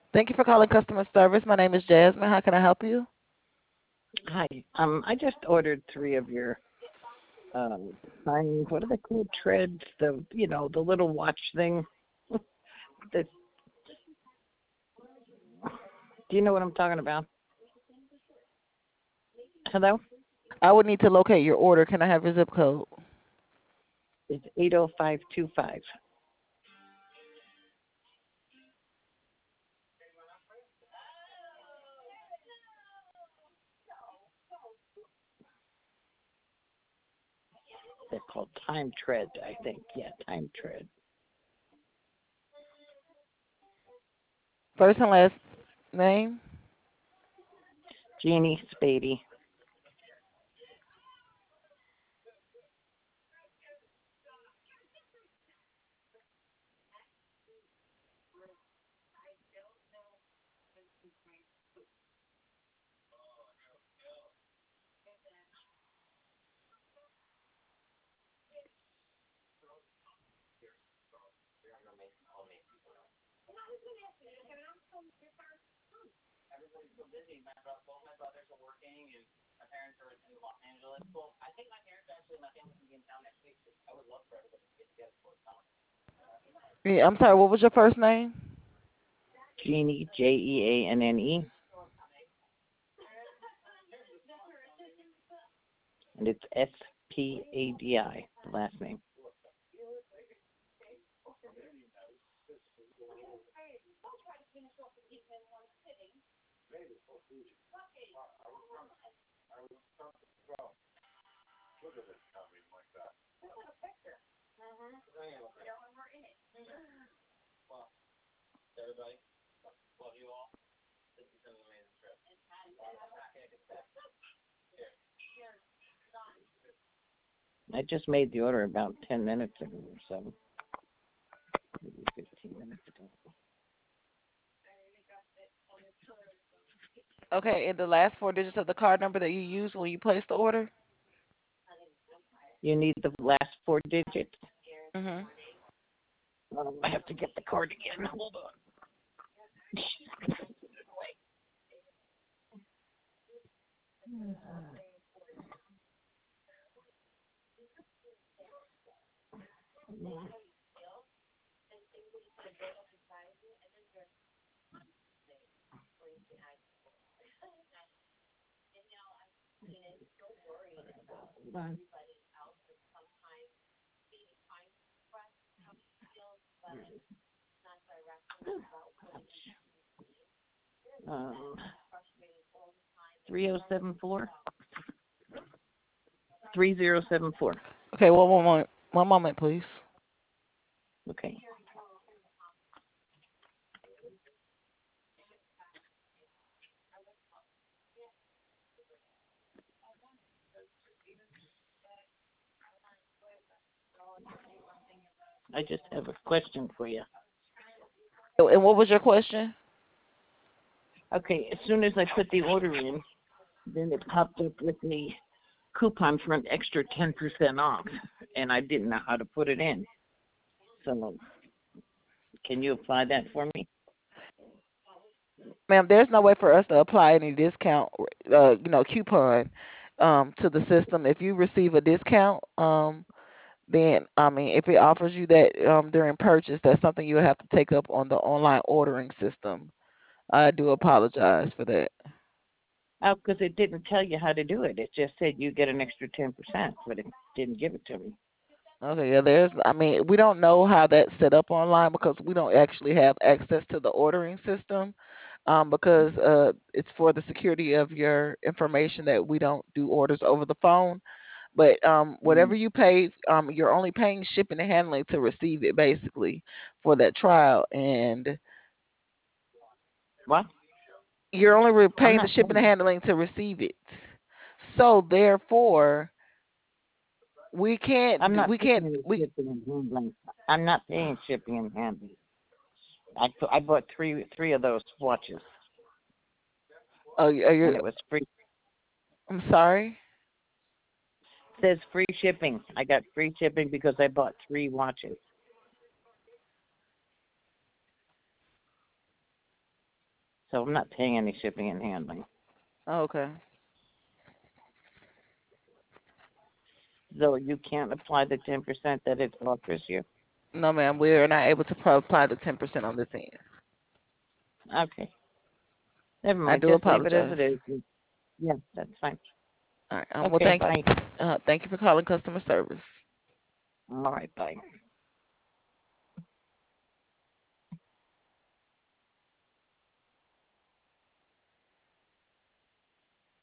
Thank you for calling customer service. My name is Jasmine. How can I help you? Hi. I just ordered three of your what are they called? Treads. The little watch thing. the, do you know what I'm talking about? Hello. I would need to locate your order. Can I have your zip code? It's 80525. They're called Time Tread, I think. Yeah, Time Tread. First and last name. Jeannie Spady. Yeah, I'm sorry. What was your first name? Jeannie, Jeanne. And it's Spadi, the last name. I just made the order about 10 minutes ago or so. Maybe 15 minutes ago. Okay, and the last four digits of the card number that you used when you placed the order? You need the last four digits? Mm-hmm. I have to get the card again. Hold on. 3074. 3074. Okay, one moment. One moment, please. Okay. I just have a question for you. And what was your question? Okay, as soon as I put the order in, then it popped up with the coupon for an extra 10% off, and I didn't know how to put it in. So, can you apply that for me? Ma'am, there's no way for us to apply any discount, coupon, to the system. If you receive a discount, then I mean, if it offers you that during purchase, that's something you have to take up on the online ordering system. I do apologize for that. Oh, because it didn't tell you how to do it. It just said you get an extra 10%, but it didn't give it to me. Okay, yeah, I mean, we don't know how that's set up online because we don't actually have access to the ordering system, because it's for the security of your information that we don't do orders over the phone. But Mm. whatever you pay, you're only paying shipping and handling to receive it, basically, for that trial, and What? you're only I'm paying the not shipping and paying. handling to receive it. So therefore, we can't, I'm not we paying can't, any we. shipping and handling. I'm not paying shipping and handling. I bought three of those watches, Are and you? it was free. I'm sorry. It says free shipping. I got free shipping because I bought three watches. So I'm not paying any shipping and handling. Okay. So you can't apply the 10% that it offers you. No, ma'am, we're not able to apply the 10% on this end. Okay. Never I mind. do Just leave it as apologize. it is. Yeah, that's fine. All right. Well, Okay, bye. thank you for calling customer service. All right, bye.